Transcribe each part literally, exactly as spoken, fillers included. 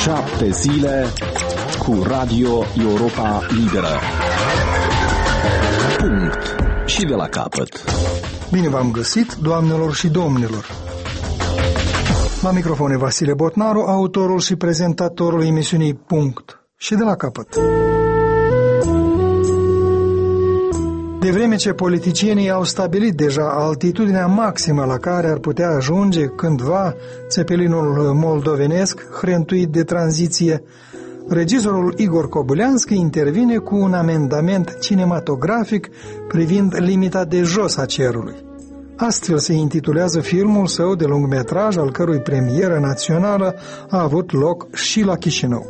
Șapte zile cu Radio Europa Liberă. Punct. Și de la capăt. Bine v-am găsit, doamnelor și domnilor. La microfon e Vasile Botnaru, autorul și prezentatorul emisiunii Punct. Și de la capăt. De vreme ce politicienii au stabilit deja altitudinea maximă la care ar putea ajunge cândva țepelinul moldovenesc, hrentuit de tranziție, regizorul Igor Kobulianski intervine cu un amendament cinematografic privind limita de jos a cerului. Astfel se intitulează filmul său de lungmetraj, al cărui premieră națională a avut loc și la Chișinău.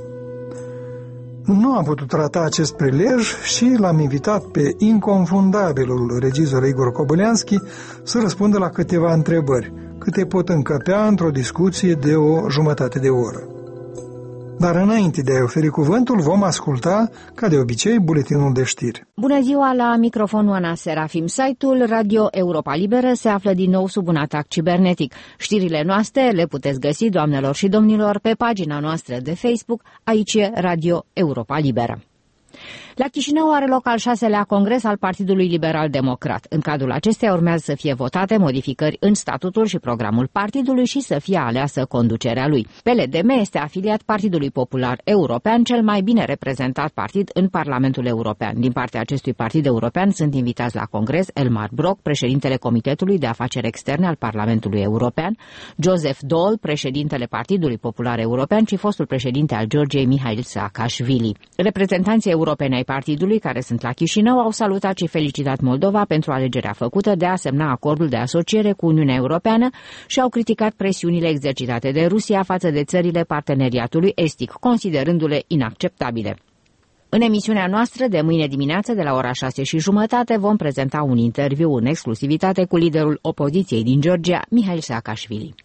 Nu am putut rata acest prilej și l-am invitat pe inconfundabilul regizor Igor Kobulianski să răspundă la câteva întrebări, câte pot încăpea într-o discuție de o jumătate de oră. Dar înainte de a-i oferi cuvântul, vom asculta, ca de obicei, buletinul de știri. Bună ziua, la microfon Oana Serafim. Site-ul Radio Europa Liberă se află din nou sub un atac cibernetic. Știrile noastre le puteți găsi, doamnelor și domnilor, pe pagina noastră de Facebook, aici e Radio Europa Liberă. La Chișinău are loc al șaselea congres al Partidului Liberal Democrat. În cadrul acesteia urmează să fie votate modificări în statutul și programul partidului și să fie aleasă conducerea lui. P L D M este afiliat Partidului Popular European, cel mai bine reprezentat partid în Parlamentul European. Din partea acestui partid european sunt invitați la congres Elmar Brok, președintele Comitetului de Afaceri Externe al Parlamentului European, Joseph Daul, președintele Partidului Popular European și fostul președinte al Georgiei Mihail Saakashvili. Reprezentanții europeni ai partidului, care sunt la Chișinău, au salutat și felicitat Moldova pentru alegerea făcută de a semna acordul de asociere cu Uniunea Europeană și au criticat presiunile exercitate de Rusia față de țările parteneriatului estic, considerându-le inacceptabile. În emisiunea noastră de mâine dimineață, de la ora șase și jumătate, vom prezenta un interviu în exclusivitate cu liderul opoziției din Georgia, Mihail Saakashvili.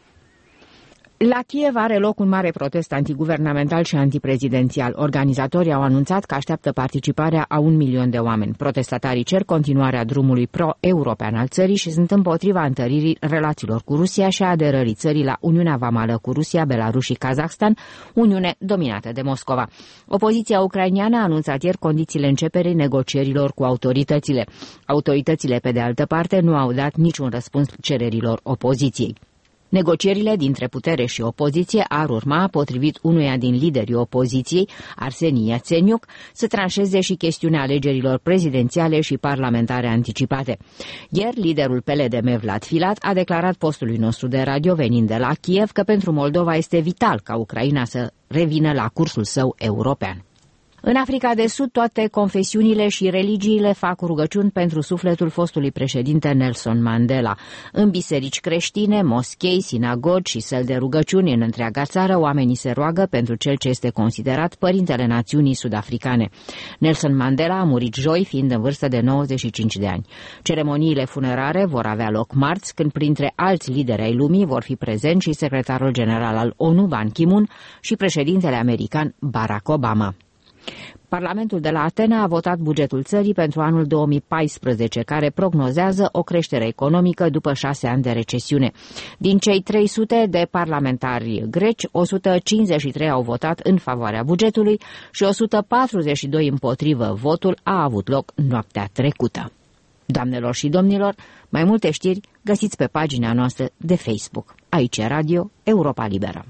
La Kiev are loc un mare protest antiguvernamental și antiprezidențial. Organizatorii au anunțat că așteaptă participarea a un milion de oameni. Protestatarii cer continuarea drumului pro-european al țării și sunt împotriva întăririi relațiilor cu Rusia și a aderării țării la Uniunea Vamală cu Rusia, Belarus și Kazahstan, Uniune dominată de Moscova. Opoziția ucraineană a anunțat ieri condițiile începerii negocierilor cu autoritățile. Autoritățile, pe de altă parte, nu au dat niciun răspuns cererilor opoziției. Negocierile dintre putere și opoziție ar urma, potrivit unuia din liderii opoziției, Arseni Iațeniuc, să tranșeze și chestiunea alegerilor prezidențiale și parlamentare anticipate. Ieri, liderul P L D M Vlad Filat a declarat postului nostru de radio venind de la Kiev că pentru Moldova este vital ca Ucraina să revină la cursul său european. În Africa de Sud, toate confesiunile și religiile fac rugăciuni pentru sufletul fostului președinte Nelson Mandela. În biserici creștine, moschei, sinagogi și săli de rugăciuni în întreaga țară, oamenii se roagă pentru cel ce este considerat părintele națiunii sud-africane. Nelson Mandela a murit joi, fiind în vârstă de nouăzeci și cinci de ani. Ceremoniile funerare vor avea loc marți, când printre alți lideri ai lumii vor fi prezenți și secretarul general al ONU, Ban Ki-moon, și președintele american Barack Obama. Parlamentul de la Atena a votat bugetul țării pentru anul două mii paisprezece, care prognozează o creștere economică după șase ani de recesiune. Din cei trei sute de parlamentari greci, o sută cincizeci și trei au votat în favoarea bugetului și o sută patruzeci și doi împotrivă. Votul a avut loc noaptea trecută. Doamnelor și domnilor, mai multe știri găsiți pe pagina noastră de Facebook. Aici e Radio Europa Liberă.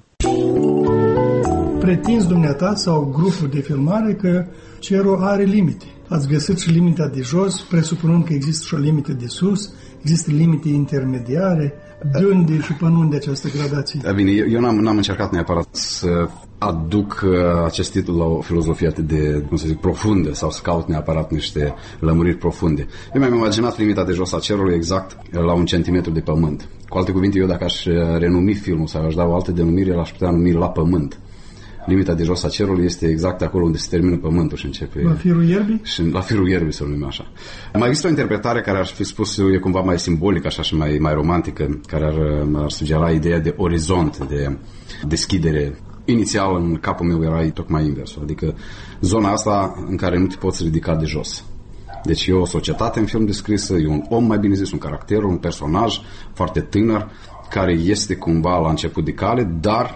Pretinzi dumneata sau grupul de filmare că cerul are limite. Ați găsit și limita de jos, presupunând că există și o limită de sus, există limite intermediare. De unde și până unde această gradație? Da, bine, eu n-am, n-am încercat neapărat să aduc uh, acest titlu la o filozofie atât de, cum să zic, profundă sau să caut neapărat niște lămuriri profunde. Eu mi-am imaginat limita de jos a cerului exact la un centimetru de pământ. Cu alte cuvinte, eu dacă aș renumi filmul sau aș da o altă denumire, l-aș putea numi La Pământ. Limita de jos a cerului este exact acolo unde se termină pământul și începe... La firul ierbii? Și la firul ierbii, să-l numim așa. Mai există o interpretare care ar fi spus, e cumva mai simbolică, așa și mai, mai romantică, care ar, ar sugera ideea de orizont, de deschidere. Inițial, în capul meu era tocmai inversul, adică zona asta în care nu te poți ridica de jos. Deci e o societate în film descrisă, e un om, mai bine zis, un caracter, un personaj foarte tânăr, care este cumva la început de cale, dar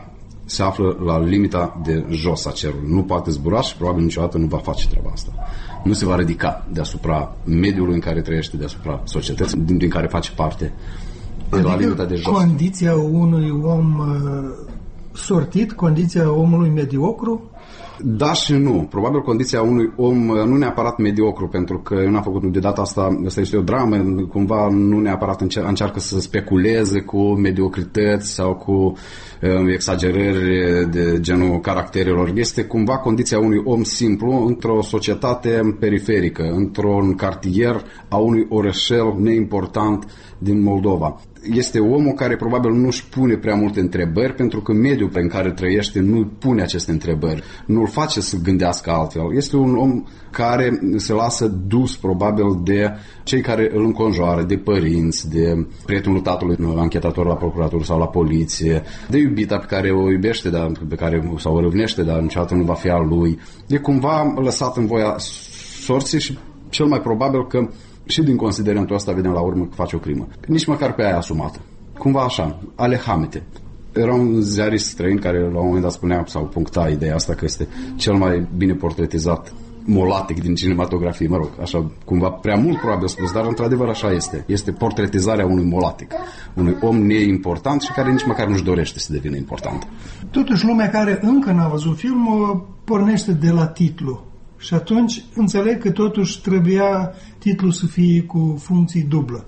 se află la limita de jos a cerului. Nu poate zbura și probabil niciodată nu va face treaba asta. Nu se va ridica deasupra mediului în care trăiește, deasupra societății din, din care face parte, de la limita de jos. Condiția unui om uh, sortit, condiția omului mediocru? Da și nu. Probabil condiția unui om nu neapărat mediocru, pentru că eu n-am făcut de data asta, asta este o dramă, cumva nu neapărat încer- încearcă să speculeze cu mediocrități sau cu um, exagerări de genul caracterelor. Este cumva condiția unui om simplu într-o societate periferică, într-un cartier a unui orășel neimportant din Moldova. Este omul care probabil nu-și pune prea multe întrebări, pentru că mediul pe care trăiește nu pune aceste întrebări, nu-l face să gândească altfel. Este un om care se lasă dus probabil de cei care îl înconjoară, de părinți, de prietenul tatălui anchetator la procuratură sau la poliție, de iubita pe care o iubește, dar, pe care, sau o râvnește, dar niciodată nu va fi a lui. E cumva lăsat în voia sorții și cel mai probabil că și din considerentul ăsta vedem la urmă că face o crimă. Nici măcar pe aia asumată. Cumva așa, ale hamete. Era un ziarist străin care la un moment dat spunea sau puncta ideea asta că este cel mai bine portretizat molatic din cinematografie. Mă rog, așa cumva prea mult probabil spus, dar într-adevăr așa este. Este portretizarea unui molatic. Unui om neimportant și care nici măcar nu-și dorește să devină important. Totuși lumea care încă n-a văzut filmul pornește de la titlu. Și atunci înțeleg că totuși trebuia titlul să fie cu funcții dublă.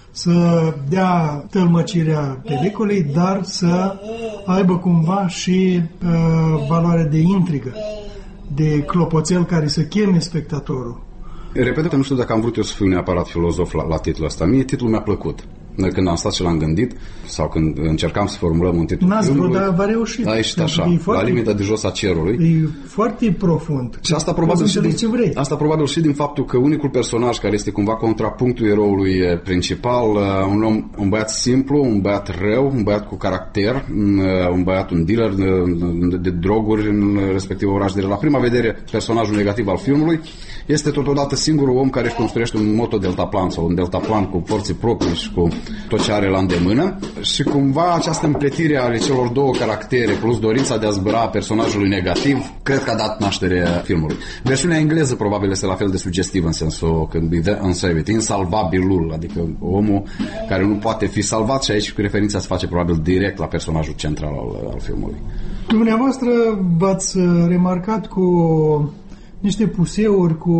Să dea tălmăcirea peliculei, dar să aibă cumva și uh, valoare de intrigă, de clopoțel care să cheme spectatorul. Repet, nu știu dacă am vrut eu să fiu neapărat filozof la, la titlul ăsta. Mie titlul mi-a plăcut. Noi când am stat și l-am gândit, sau când încercam să formulăm un titlu N-ați vrut, dar v-a reușit. A ieșit așa, la limita de jos a cerului. E foarte profund. Și asta probabil și, din, asta probabil și din faptul că unicul personaj care este cumva contrapunctul eroului principal, un om, un băiat simplu, un băiat rău, un băiat cu caracter, un băiat, un dealer de, de droguri în respectivul oraș. De la prima vedere, personajul negativ al filmului este totodată singurul om care își construiește un motodeltaplan sau un deltaplan cu forțe proprii și cu tot ce are la îndemână și cumva această împletire ale celor două caractere plus dorința de a zbăra personajului negativ cred că a dat naștere filmului. Versiunea engleză probabil este la fel de sugestivă în sensul că the unsaved, insalvabilul, adică omul care nu poate fi salvat și aici cu referința se face probabil direct la personajul central al, al filmului. Dumneavoastră v-ați remarcat cu niște puseuri, cu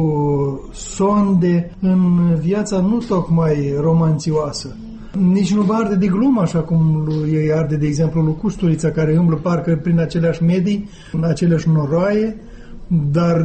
sonde în viața nu tocmai romanțioasă. Nici nu vă arde de glumă, așa cum îi arde, de exemplu, lui Custurița, care umblă parcă prin aceleași medii, în aceleași noroaie, dar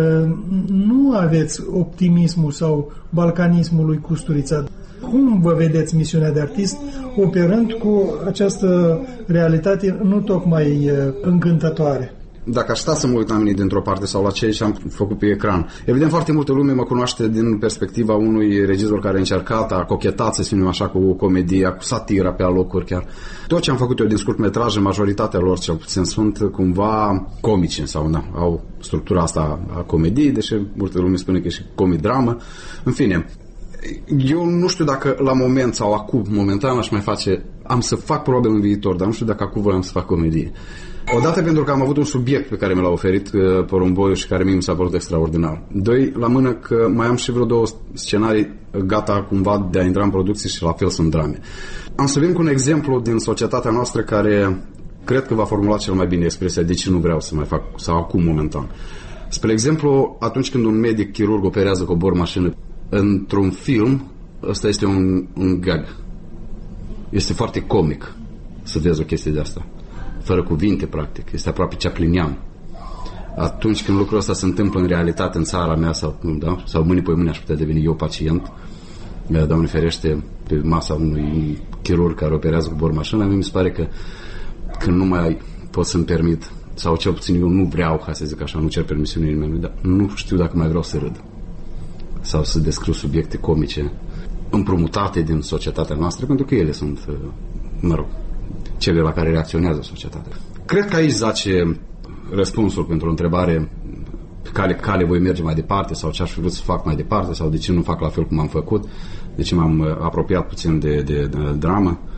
nu aveți optimismul sau balcanismul lui Custurița. Cum vă vedeți misiunea de artist operând cu această realitate nu tocmai încântătoare? Dacă aș sta să mă uit la mine dintr-o parte sau la ce am făcut pe ecran. Evident, foarte multă lume mă cunoaște din perspectiva unui regizor care a încercat, a cochetat, să spunem așa, cu comedia, cu satira pe alocuri chiar. Tot ce am făcut eu din scurtmetraje, majoritatea lor cel puțin sunt cumva comice sau na, au structura asta a comediei, deși multă lume spune că e și comedramă. În fine, eu nu știu dacă la moment sau acum, momentan aș mai face, am să fac probabil în viitor, dar nu știu dacă acum voiam să fac comedie. Odată pentru că am avut un subiect pe care mi l-a oferit uh, Porumboiu și care mie mi s-a părut extraordinar. Doi, la mână că mai am și vreo două scenarii gata cumva de a intra în producție și la fel sunt drame. Am să vin cu un exemplu din societatea noastră care cred că va formula cel mai bine expresia de ce nu vreau să mai fac, sau acum momentan. Spre exemplu, atunci când un medic chirurg operează cu o bormașină într-un film, ăsta este un, un gag. Este foarte comic să vezi o chestie de asta. Fără cuvinte, practic. Este aproape chaplinian. Atunci când lucrul ăsta se întâmplă în realitate în țara mea sau, da? sau mâine pe mâine aș putea deveni eu pacient, Doamne ferește, pe masa unui chirurg care operează cu bormașină, mi se pare că când nu mai pot să-mi permit, sau cel puțin eu nu vreau, ca să zic așa, nu cer permisiune nimeni, dar nu știu dacă mai vreau să râd sau să descriu subiecte comice împrumutate din societatea noastră, pentru că ele sunt, mă rog, cele la care reacționează societatea. Cred că aici zace răspunsul pentru o întrebare pe care cale voi merge mai departe sau ce aș fi vrut să fac mai departe sau de ce nu fac la fel cum am făcut, de ce m-am apropiat puțin de, de, de dramă.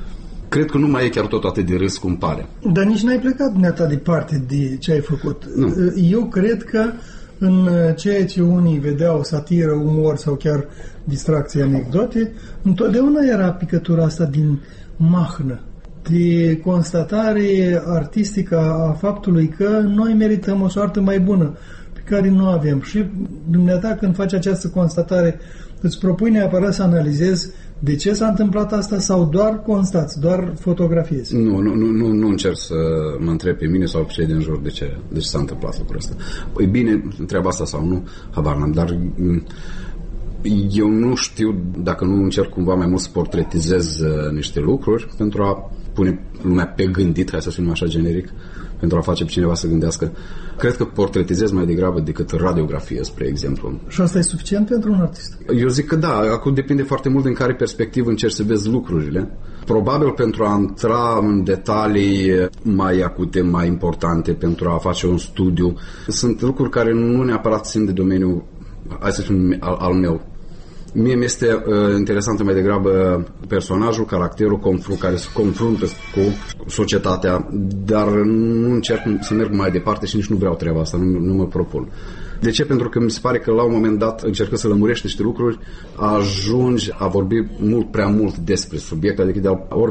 cred că nu mai e chiar tot atât de râs cum pare. Dar nici n-ai plecat dumneata departe de ce ai făcut. Nu. Eu cred că în ceea ce unii vedeau satiră, umor sau chiar distracție, anecdote, întotdeauna era picătura asta din mahnă, de constatare artistică a faptului că noi merităm o soartă mai bună pe care nu avem. Și dumneata, când faci această constatare, îți propui neapărat să analizezi de ce s-a întâmplat asta sau doar constați, doar fotografiezi? Nu, nu, nu, nu încerc să mă întreb pe mine sau pe cei din jur de ce, de ce s-a întâmplat lucrul ăsta. Păi bine, treaba asta sau nu, habar n-am, dar eu nu știu dacă nu încerc cumva mai mult să portretizez niște lucruri pentru a pune lumea pe gândit, hai să spunem așa generic, pentru a face pe cineva să gândească. Cred că portretizez mai degrabă decât radiografie, spre exemplu. Și asta e suficient pentru un artist? Eu zic că da, acum depinde foarte mult din care perspectivă încerci să vezi lucrurile. Probabil pentru a intra în detalii mai acute, mai importante, pentru a face un studiu. Sunt lucruri care nu neapărat țin de domeniul, hai să spun, al, al meu. Mie mi-este uh, interesantă mai degrabă personajul, caracterul confru- care se confruntă cu societatea, dar nu încerc să merg mai departe și nici nu vreau treaba asta, nu, nu mă propun. De ce? Pentru că mi se pare că la un moment dat, încercând să lămurești niște lucruri, ajungi a vorbi mult prea mult despre subiect, adică de a, ori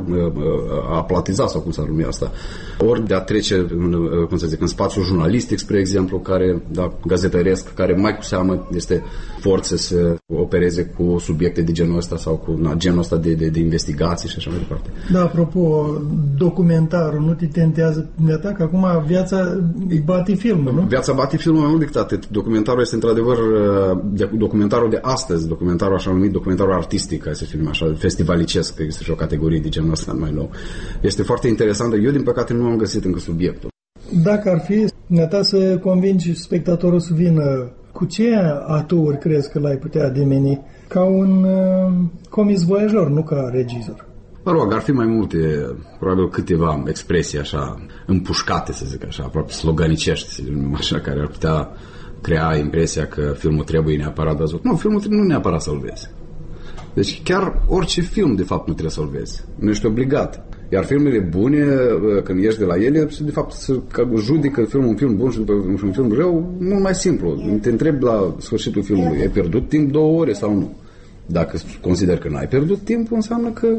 a platiza, sau cum s-ar numi asta, ori de a trece în, cum să zic, în spațiul jurnalistic, spre exemplu, care, da, gazetăresc, care mai cu seamă este forță să opereze cu subiecte de genul ăsta sau cu na, genul ăsta de, de, de investigații și așa mai departe. Da, apropo, documentarul nu te tentează de că acum viața îi bate filmul, nu? Viața bate filmul mai mult decât atât. Documentarul este într-adevăr de, documentarul de astăzi, documentarul așa numit, documentarul artistic, hai să fim așa, festivalicesc, că este și o categorie de genul ăsta mai nou. Este foarte interesant, eu din păcate nu am găsit încă subiectul. Dacă ar fi ta să convingi spectatorul să vină, cu ce aturi crezi că l-ai putea demeni ca un uh, comis voiajor, nu ca regizor? Mă rog, ar fi mai multe, probabil câteva expresii așa împușcate, să zic așa, aproape sloganicești, să zicem așa, care ar putea crea impresia că filmul trebuie neapărat văzut. Nu, filmul trebuie nu neapărat să-l vezi. Deci chiar orice film, de fapt, nu trebuie să-l vezi. Nu ești obligat. Iar filmele bune, când ieși de la ele, de fapt, să judică filmul un film bun și după un film rău, mult mai simplu. Te întrebi la sfârșitul filmului, ai pierdut timp două ore sau nu? Dacă consider că n-ai pierdut timp, înseamnă că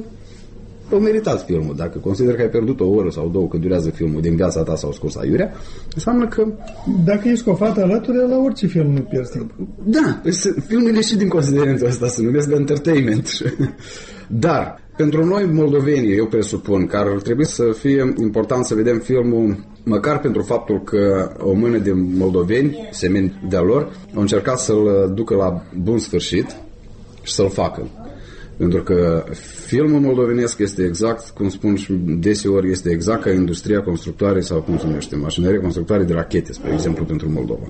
o meritat filmul. Dacă consider că ai pierdut o oră sau două, că durează filmul din viața ta sau scurs aiurea, înseamnă că... Dacă ești cu o fată alături, la orice film nu pierzi timp. Da, filmele și din considerentul ăsta se numesc entertainment. Dar, pentru noi moldovenii, eu presupun că ar trebui să fie important să vedem filmul, măcar pentru faptul că o mână de moldoveni, semeni de-a lor, au încercat să-l ducă la bun sfârșit și să-l facă. Pentru că filmul moldovenesc este exact, cum spun și deseori, este exact ca industria constructoare sau cum se numește, mașinărie constructoare de rachete, spre exemplu, pentru Moldova.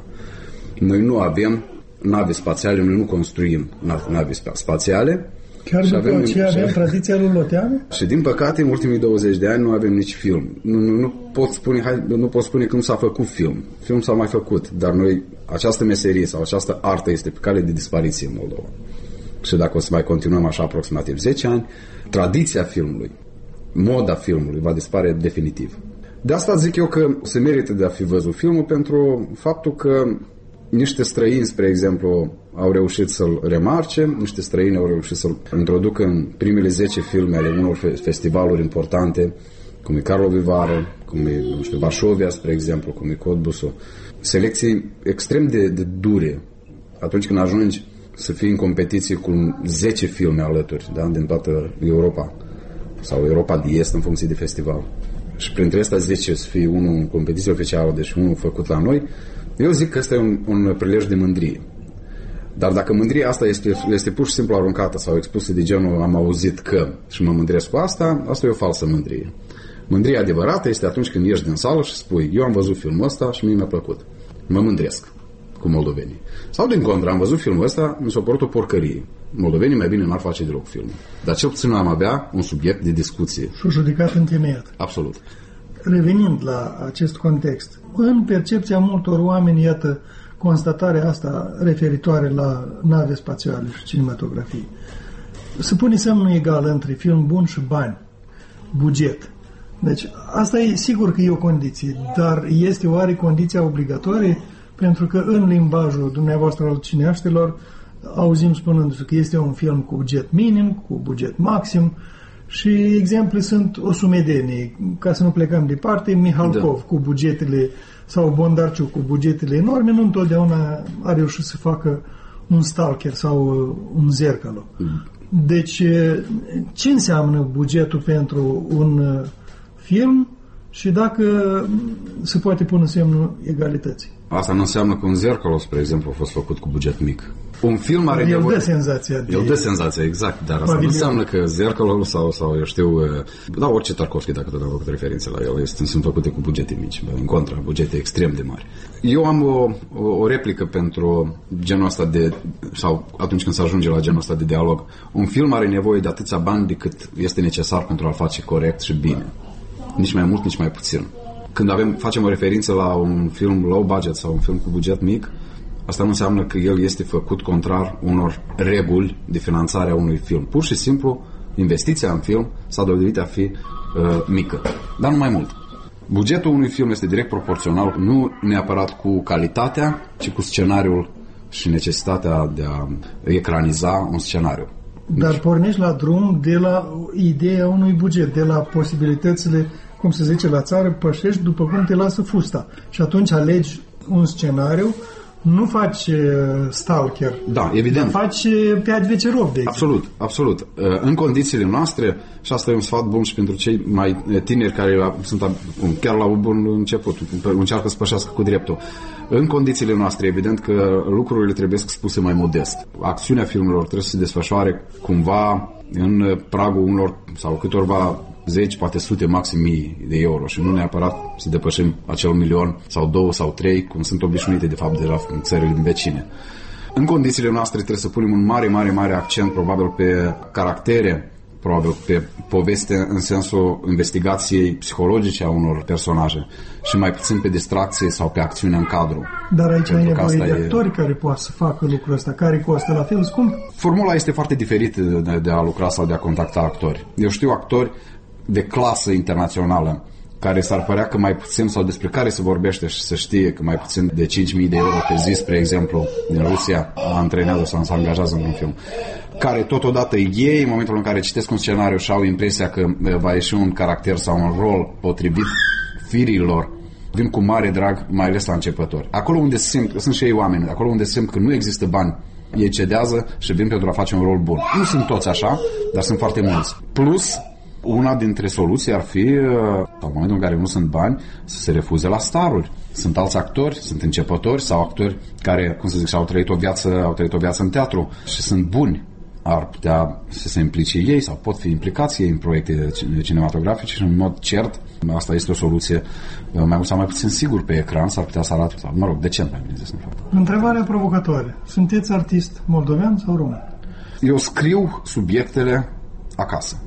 Noi nu avem nave spațiale, noi nu construim nave spațiale. Chiar după avem, aceea avem tradiția lui Loteanu? Și din păcate, în ultimii douăzeci de ani nu avem nici film. Nu, nu, nu, pot spune, hai, nu pot spune că nu s-a făcut film. Film s-a mai făcut, dar noi, această meserie sau această artă este pe cale de dispariție în Moldova. Și dacă o să mai continuăm așa aproximativ zece ani, tradiția filmului, moda filmului va dispare definitiv. De asta zic eu că se merită de a fi văzut filmul pentru faptul că niște străini, spre exemplu, au reușit să-l remarce, niște străini au reușit să-l introducă în primele zece filme ale unor festivaluri importante, cum e Carlo Vivară, cum e, nu știu, Varsovia, spre exemplu, cum e Cottbus. Selecții extrem de, de dure atunci când ajungi să fii în competiție cu zece filme alături, da, din toată Europa sau Europa de Est în funcție de festival. Și printre astea zece să fie unul în competiție oficială, deci unul făcut la noi, eu zic că ăsta e un, un prilej de mândrie. Dar dacă mândria asta este, este pur și simplu aruncată sau expusă de genul am auzit că și mă mândresc cu asta, asta e o falsă mândrie. Mândria adevărată este atunci când ieși din sală și spui eu am văzut filmul ăsta și mie mi-a plăcut. Mă mândresc cu moldovenii. Sau din contră, am văzut filmul ăsta, mi s-a părut o porcărie. Moldovenii mai bine n-ar face deloc filmul. Dar cel puțin am avea un subiect de discuție. Și judecat întemeiat. Absolut. Revenind la acest context, în percepția multor oameni, iată, constatarea asta referitoare la nave spațiale și cinematografie, se pune semnul egal între film bun și bani. buget. Deci asta e sigur că e o condiție, dar este oare condiția obligatorie? Pentru că în limbajul dumneavoastră al cineaștilor auzim spunându-se că este un film cu buget minim, cu buget maxim și exemple sunt o sumedenie. Ca să nu plecăm departe, Mihalkov da. cu bugetele sau Bondarciuc cu bugetele enorme nu întotdeauna a reușit să facă un Stalker sau un Zercalo. Deci ce înseamnă bugetul pentru un film și dacă se poate pune semnul egalității? Asta nu înseamnă că un Zercalo, spre exemplu, a fost făcut cu buget mic. Un film are El nevoie... dă senzația. De... El dă senzația, exact, dar asta pavilion. Nu înseamnă că Zercalo sau, sau eu știu, da, orice Tarkovski, dacă tot am făcut referințe la el, este, sunt făcute cu bugete mici, în contra, bugete extrem de mari. Eu am o, o, o replică pentru genul ăsta de, sau atunci când se ajunge la genul ăsta de dialog. Un film are nevoie de atâția bani decât este necesar pentru a-l face corect și bine. Nici mai mult, nici mai puțin. Când avem, facem o referință la un film low budget sau un film cu buget mic, asta nu înseamnă că el este făcut contrar unor reguli de finanțare a unui film. Pur și simplu, investiția în film s-a dovedit a fi uh, mică, dar nu mai mult. Bugetul unui film este direct proporțional, nu neapărat cu calitatea, ci cu scenariul și necesitatea de a ecraniza un scenariu. Dar deci, pornești la drum de la ideea unui buget, de la posibilitățile, cum se zice la țară, pășești după cum te lasă fusta. Și atunci alegi un scenariu, nu faci Stalker. Da, evident. Faci pe Advecerov, de exemplu. Absolut, absolut. În condițiile noastre, și asta e un sfat bun și pentru cei mai tineri care sunt chiar la un bun început, încearcă să pășească cu dreptul. În condițiile noastre, evident că lucrurile trebuie spuse mai modest. Acțiunea filmelor trebuie să se desfășoare cumva în pragul unor sau câtorva zeci, poate sute, maxim mii de euro și nu neapărat să depășim acel milion sau două sau trei, cum sunt obișnuite de fapt deja în țările din vecine. În condițiile noastre trebuie să punem un mare, mare, mare accent probabil pe caractere, probabil pe poveste în sensul investigației psihologice a unor personaje și mai puțin pe distracție sau pe acțiune în cadru. Dar aici ai nevoie de actori e... care poate să facă lucrul ăsta, care costă la fel scump? Formula este foarte diferită de, de a lucra sau de a contacta actori. Eu știu actori de clasă internațională care s-ar părea că mai puțin sau despre care se vorbește și se știe că mai puțin de cinci mii de euro pe zi, spre exemplu, din Rusia, antrenează sau se angajează într-un film, care totodată ei, în momentul în care citesc un scenariu și au impresia că va ieși un caracter sau un rol potrivit firilor, vin cu mare drag, mai ales la începători. Acolo unde simt, sunt și ei oameni, acolo unde simt că nu există bani, ei cedează și vin pentru a face un rol bun. Nu sunt toți așa, dar sunt foarte mulți. Plus, una dintre soluții ar fi, în momentul în care nu sunt bani, să se refuze la staruri. Sunt alți actori, sunt începători sau actori care, cum să zic, au trăit o viață, au trăit o viață în teatru și sunt buni. Ar putea să se implice ei sau pot fi implicați ei în proiecte cinematografice și în mod cert, asta este o soluție mai mult sau mai puțin sigur pe ecran, s-ar putea să arate, sau, mă rog, decent mai bine zis, în fapt. Întrebarea provocatoare. Sunteți artist moldovean sau român? Eu scriu subiectele acasă.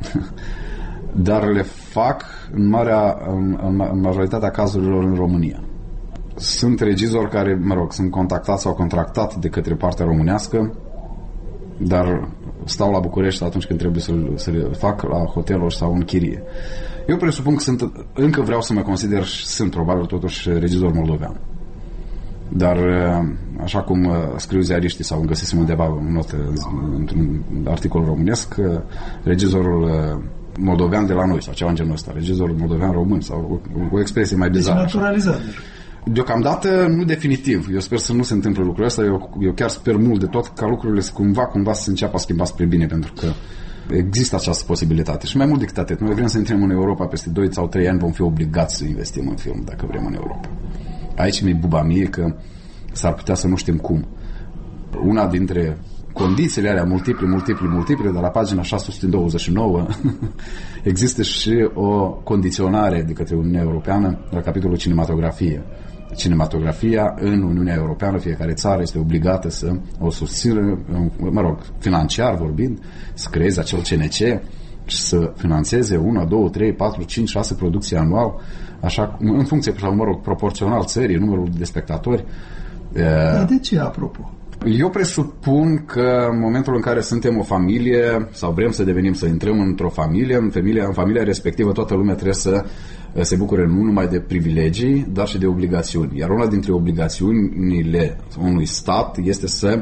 Dar le fac în, marea, în, în majoritatea cazurilor în România. Sunt regizori care, mă rog, sunt contactați sau contractat de către partea românească, dar stau la București atunci când trebuie să-l, să-l fac la hoteluri sau în chirie. Eu presupun că sunt, încă vreau să mă consider și sunt probabil totuși regizor moldovean. Dar așa cum scriu ziariștii sau găsisem undeva în notă într-un articol românesc, regizorul moldovean de la noi sau ceva în genul ăsta, regizorul moldovean român sau o, o expresie mai bizară. Deci naturalizat. Deocamdată nu definitiv. Eu sper să nu se întâmple lucrul ăsta. Eu, eu chiar sper mult de tot ca lucrurile să cumva, cumva să înceapă a schimba spre bine, pentru că există această posibilitate. Și mai mult decât atât, noi vrem să intrăm în Europa peste doi sau trei ani, vom fi obligați să investim în film dacă vrem în Europa. Aici mi-e buba mie că s-ar putea să nu știm cum. Una dintre condițiile alea multiple, multiple, multiple, de la pagina șase sute douăzeci și nouă există și o condiționare de către Uniunea Europeană la capitolul cinematografie. Cinematografia în Uniunea Europeană, fiecare țară este obligată să o susțină, mă rog, financiar vorbind, să creeze acel C N C și să financeze una, două, trei, patru, cinci, șase producții anual, așa, în funcție, mă rog, proporțional țării, numărul de spectatori. Dar de ce, apropo? Eu presupun că în momentul în care suntem o familie sau vrem să devenim, să intrăm într-o familie, în familia, în familia respectivă toată lumea trebuie să se bucure nu numai de privilegii, dar și de obligațiuni. Iar una dintre obligațiunile unui stat este să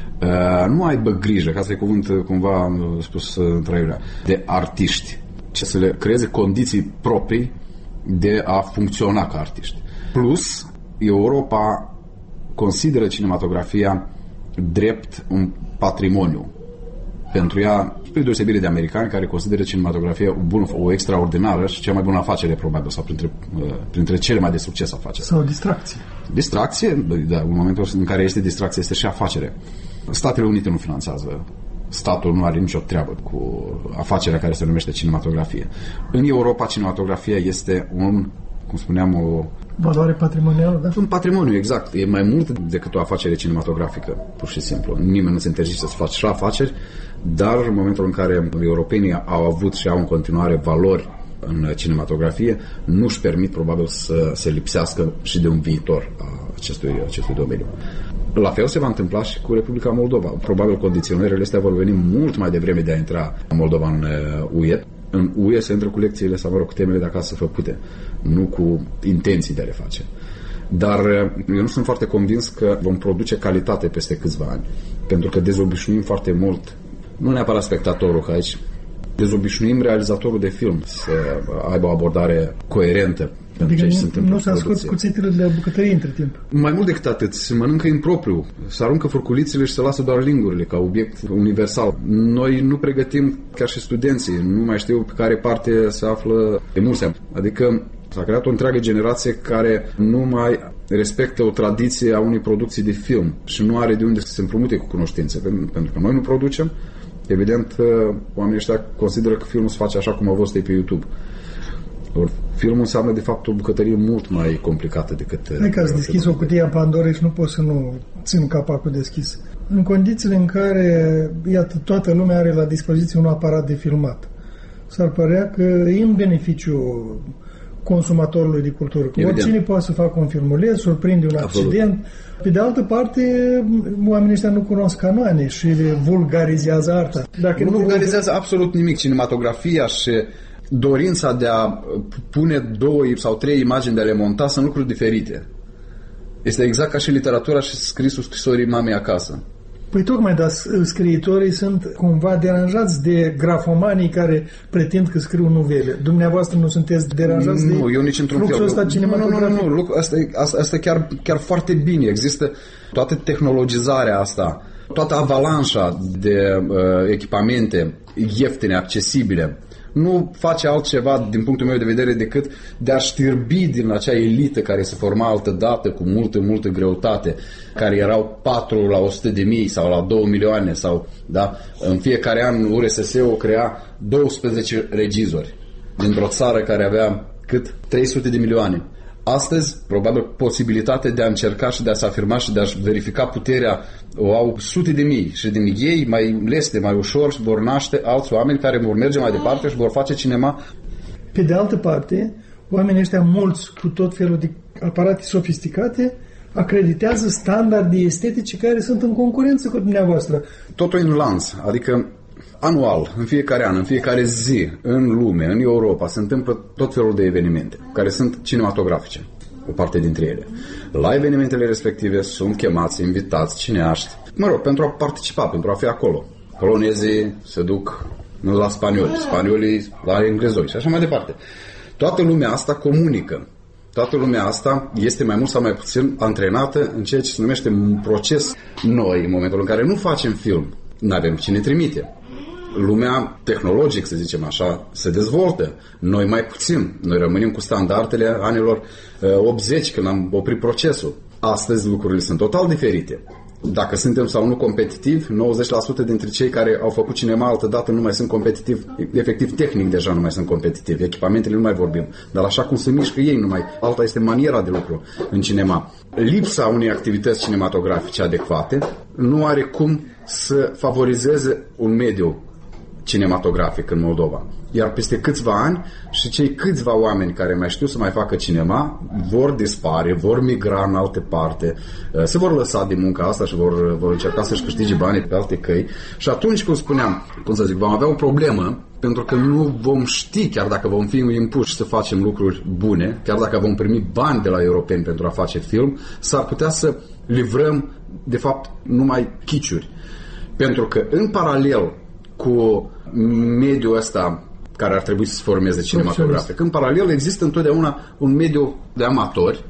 uh, nu aibă grijă, ca să-i cuvânt cumva spus întraiurea, de artiști, ci să le creeze condiții proprii de a funcționa ca artiști. Plus, Europa consideră cinematografia drept un patrimoniu. Pentru ea, spre deosebire de americani care consideră cinematografia o, bună, o extraordinară și cea mai bună afacere, probabil, sau printre, printre cele mai de succes afaceri. Sau distracție. Distracție, da, în momentul în care este distracție, este și afacere. Statele Unite nu finanțează. Statul nu are nicio treabă cu afacerea care se numește cinematografie. În Europa, cinematografia este un, cum spuneam, o valoare patrimonială, da? Un patrimoniu, exact. E mai mult decât o afacere cinematografică, pur și simplu. Nimeni nu se interzice să faci și afaceri, dar în momentul în care europenii au avut și au în continuare valori în cinematografie, nu își permit probabil să se lipsească și de un viitor a acestui, acestui domeniu. La fel se va întâmpla și cu Republica Moldova. Probabil condiționările astea vor veni mult mai devreme de a intra în Moldova în U E. În U E se intră cu lecțiile sau, mă rog, cu temele de acasă făcute, nu cu intenții de a le face. Dar eu nu sunt foarte convins că vom produce calitate peste câțiva ani, pentru că dezobișnuim foarte mult, nu neapărat spectatorul, că aici dezobișnuim realizatorul de film să aibă o abordare coerentă. Adică nu, nu s-a scos cuțitele de bucătărie între timp. Mai mult decât atât, se mănâncă impropriu, se aruncă furculițele și se lasă doar lingurile ca obiect universal. Noi nu pregătim, chiar și studenții, nu mai știu pe care parte se află emulsia. Adică s-a creat o întreagă generație care nu mai respectă o tradiție a unei producții de film și nu are de unde să se împrumute cu cunoștințe, pentru că noi nu producem. Evident, oamenii ăștia consideră că filmul se face așa cum au văzut ei pe YouTube. Or, filmul înseamnă, de fapt, o bucătărie mult mai complicată decât... Nu e că ați deschis o cutie a Pandorei și nu pot să nu țin capacul deschis. În condițiile în care, iată, toată lumea are la dispoziție un aparat de filmat, s-ar părea că e în beneficiu consumatorului de cultură. Că oricine poate să facă un filmuleț, surprinde un Absolut. accident. Pe de altă parte, oamenii ăștia nu cunosc canoane și vulgarizează arta. Dacă nu vulgarizează absolut nimic. Cinematografia și dorința de a pune două sau trei imagini, de a le monta, sunt lucruri diferite. Este exact ca și literatura și scrisul scrisorii mamei acasă. Păi tocmai, dar scriitorii sunt cumva deranjați de grafomanii care pretind că scriu novele. Dumneavoastră nu sunteți deranjați nu, de eu nici într-un fluxul ăsta cinematografic? Nu, nu, nu, nu. Asta e, asta, asta e chiar, chiar foarte bine. Există toată tehnologizarea asta, toată avalanșa de uh, echipamente ieftine, accesibile. Nu face altceva, din punctul meu de vedere, decât de a știrbi din acea elită care se forma altădată cu multă, multă greutate, care erau patru la o sută de mii sau la două milioane sau, da? În fiecare an U R S S-ul crea doisprezece regizori dintr-o țară care avea cât trei sute de milioane. Astăzi, probabil, posibilitatea de a încerca și de a se afirma și de a verifica puterea o au sute de mii și din ei mai leste, mai ușor și vor naște alți oameni care vor merge mai departe și vor face cinema. Pe de altă parte, oamenii ăștia mulți cu tot felul de aparate sofisticate acreditează standarde estetice care sunt în concurență cu dumneavoastră. Totul în lanț, adică anual, în fiecare an, în fiecare zi, în lume, în Europa, se întâmplă tot felul de evenimente care sunt cinematografice, o parte dintre ele. La evenimentele respective sunt chemați, invitați, cineaști, mă rog, pentru a participa, pentru a fi acolo. Polonezii se duc la spanioli, spaniolii la englezoi și așa mai departe. Toată lumea asta comunică. Toată lumea asta este mai mult sau mai puțin antrenată în ceea ce se numește un proces. Noi, în momentul în care nu facem film, nu avem cine trimite. Lumea tehnologic, să zicem așa, se dezvoltă. Noi mai puțin. Noi rămânem cu standardele anilor optzeci, când am oprit procesul. Astăzi lucrurile sunt total diferite. Dacă suntem sau nu competitivi, nouăzeci la sută dintre cei care au făcut cinema altădată nu mai sunt competitivi, efectiv tehnic deja nu mai sunt competitivi, echipamentele nu mai vorbim, dar așa cum se mișcă ei numai, alta este maniera de lucru în cinema. Lipsa unei activități cinematografice adecvate nu are cum să favorizeze un mediu cinematografic în Moldova. Iar peste câțiva ani și cei câțiva oameni care mai știu să mai facă cinema vor dispare, vor migra în alte parte, se vor lăsa de munca asta și vor, vor încerca să-și câștige banii pe alte căi. Și atunci, cum spuneam, cum să zic, vom avea o problemă, pentru că nu vom ști, chiar dacă vom fi impuși să facem lucruri bune, chiar dacă vom primi bani de la europeni pentru a face film, s-ar putea să livrăm, de fapt, numai chiciuri. Pentru că, în paralel cu mediul ăsta care ar trebui să se formeze cinematografic, în paralel există întotdeauna un mediu de amatori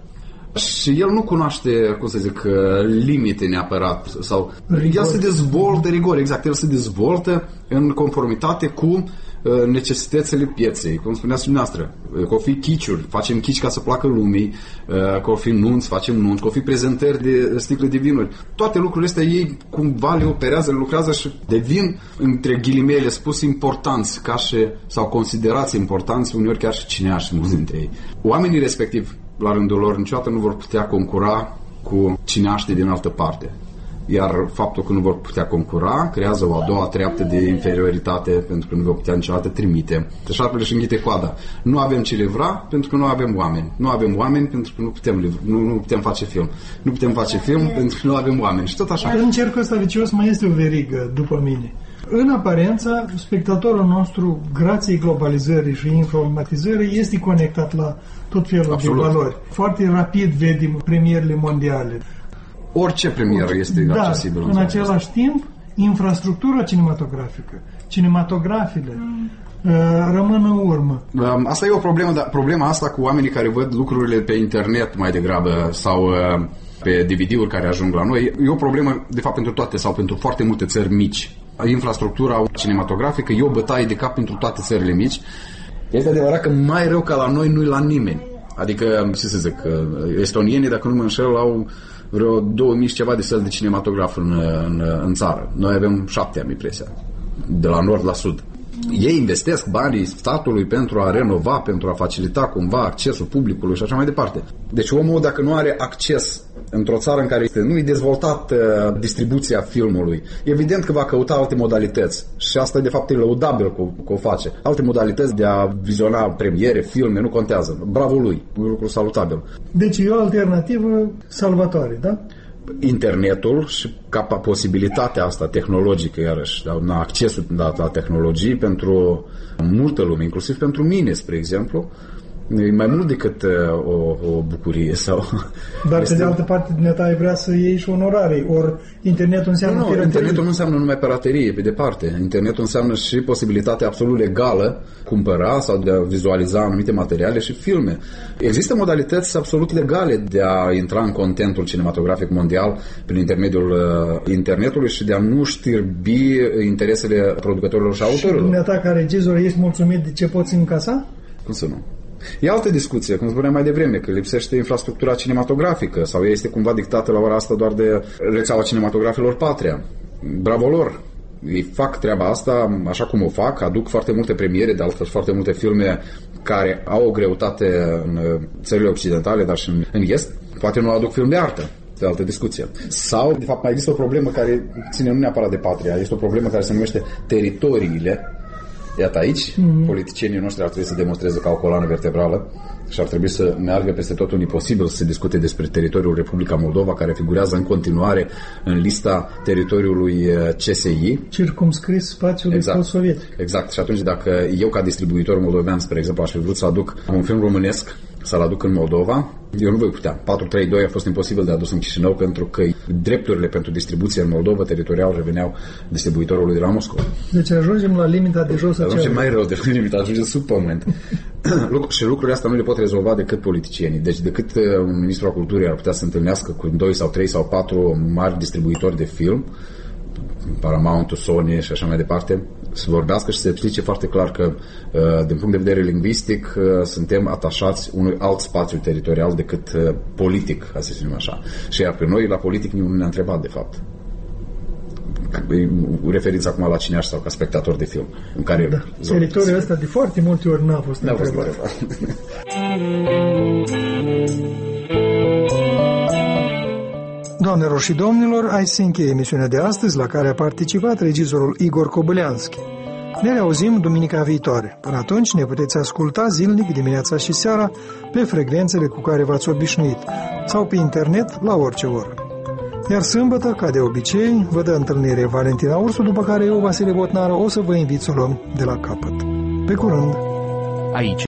și el nu cunoaște, cum să zic, limite neapărat, sau rigor. El se dezvoltă, rigor, exact, el se dezvoltă în conformitate cu necesitățile pieței, cum spuneați dumneavoastră, că o fi chiciuri, facem chici ca să placă lumii, că o fi nunți, facem nunți, că o fi prezentări de sticle de vinuri. Toate lucrurile astea ei cumva le operează, le lucrează și devin, între ghilimele spus, importanți, ca și, sau considerați importanți, uneori chiar și cineași, mulți dintre ei. Oamenii respectivi, la rândul lor, niciodată nu vor putea concura cu cineaștii din altă parte. Iar faptul că nu vor putea concura creează o a doua treaptă de inferioritate, pentru că nu vor putea niciodată trimite. Șarpele își înghite coada. Nu avem ce livra pentru că nu avem oameni. Nu avem oameni pentru că nu putem, livra, nu, nu putem face film. Nu putem face film pentru că nu avem oameni. Și tot așa. În cercul ăsta vicios mai este o verigă, după mine. În aparență, spectatorul nostru, grație globalizării și informatizării, este conectat la tot felul Absolut. de valori. Foarte rapid vedem premierele mondiale. Orice premieră este da, accesibil. În, în același timp, infrastructura cinematografică, cinematografile, mm. uh, rămân în urmă. Asta e o problemă, dar problema asta cu oamenii care văd lucrurile pe internet mai degrabă sau uh, pe D V D-uri care ajung la noi, e o problemă, de fapt, pentru toate sau pentru foarte multe țări mici. Infrastructura cinematografică e o bătaie de cap pentru toate țările mici. Este adevărat că mai rău ca la noi nu-i la nimeni. Adică, ce să zic, estonienii, dacă nu mă înșel, au vreo două mii și ceva de săli de cinematograf în, în, în țară. Noi avem șapte, am impresia, de la nord la sud. Ei investesc banii statului pentru a renova, pentru a facilita cumva accesul publicului și așa mai departe. Deci omul, dacă nu are acces într-o țară în care este, nu e dezvoltat uh, distribuția filmului, evident că va căuta alte modalități. Și asta de fapt e lăudabil că o face. Alte modalități de a viziona premiere, filme, nu contează. Bravo lui, un lucru salutabil. Deci e o alternativă salvatoare, da? Internetul și ca posibilitatea asta tehnologică, iarăși, da, accesul la, la tehnologii pentru multă lume, inclusiv pentru mine, spre exemplu, e mai mult decât uh, o, o bucurie sau... Dar este... pe de altă parte, dumneata ai vrea să iei și onorarii, ori internetul înseamnă nu, piraterie. Internetul nu înseamnă numai piraterie, pe departe. Internetul înseamnă și posibilitatea absolut legală cumpăra sau de a vizualiza anumite materiale și filme. Există modalități absolut legale de a intra în contentul cinematografic mondial prin intermediul uh, internetului și de a nu știrbi interesele producătorilor și autorilor. Și dumneata ca regizor ești mulțumit de ce poți încasa? Cum să nu? E altă discuție, cum spuneam mai devreme, că lipsește infrastructura cinematografică sau ea este cumva dictată la ora asta doar de rețeaua cinematografilor Patria. Bravo lor! Ei fac treaba asta așa cum o fac, aduc foarte multe premiere, de altfel foarte multe filme care au o greutate în țările occidentale, dar și în, în est. Poate nu aduc film de artă. De altă discuție. Sau, de fapt, mai există o problemă care ține nu neapărat de Patria, este o problemă care se numește teritoriile. Iată aici, mm-hmm. politicienii noștri ar trebui să demonstreze ca o coloană vertebrală și ar trebui să meargă peste tot unde posibil să se discute despre teritoriul Republica Moldova, care figurează în continuare în lista teritoriului C S I. Circumscris spațiului exact. post-sovietic. Exact. Și atunci dacă eu ca distribuitor moldovean, spre exemplu, aș fi vrut să aduc un film românesc, să-l aduc în Moldova, eu nu voi putea. patru trei doi a fost imposibil de adus în Chișinău pentru că drepturile pentru distribuție în Moldova teritorial reveneau distribuitorului de la Moscova. Deci ajungem la limita de jos. Ajungem mai rău de limita, ajungem sub pământ. Și lucrurile astea nu le pot rezolva decât politicienii. Deci decât un ministru al culturii ar putea să întâlnească cu doi sau trei sau patru mari distribuitori de film, Paramount, Sony și așa mai departe, să vorbească și să explice foarte clar că din punct de vedere lingvistic suntem atașați unui alt spațiu teritorial decât politic, ca să zicem așa. Și iar pe noi la politic nu ne-a întrebat de fapt. Referiți acum la cineaș sau ca spectator de film în care da. Teritoriul ăsta de foarte multe ori n-a fost n-a întrebat. Fost Doamnelor și domnilor, aici se încheie emisiunea de astăzi la care a participat regizorul Igor Kobylianski. Ne reauzim duminica viitoare. Până atunci ne puteți asculta zilnic dimineața și seara pe frecvențele cu care v-ați obișnuit sau pe internet la orice oră. Iar sâmbătă, ca de obicei, vă dă întâlnire Valentina Ursu, după care eu, Vasile Botnară, o să vă invit să o luăm de la capăt. Pe curând! Aici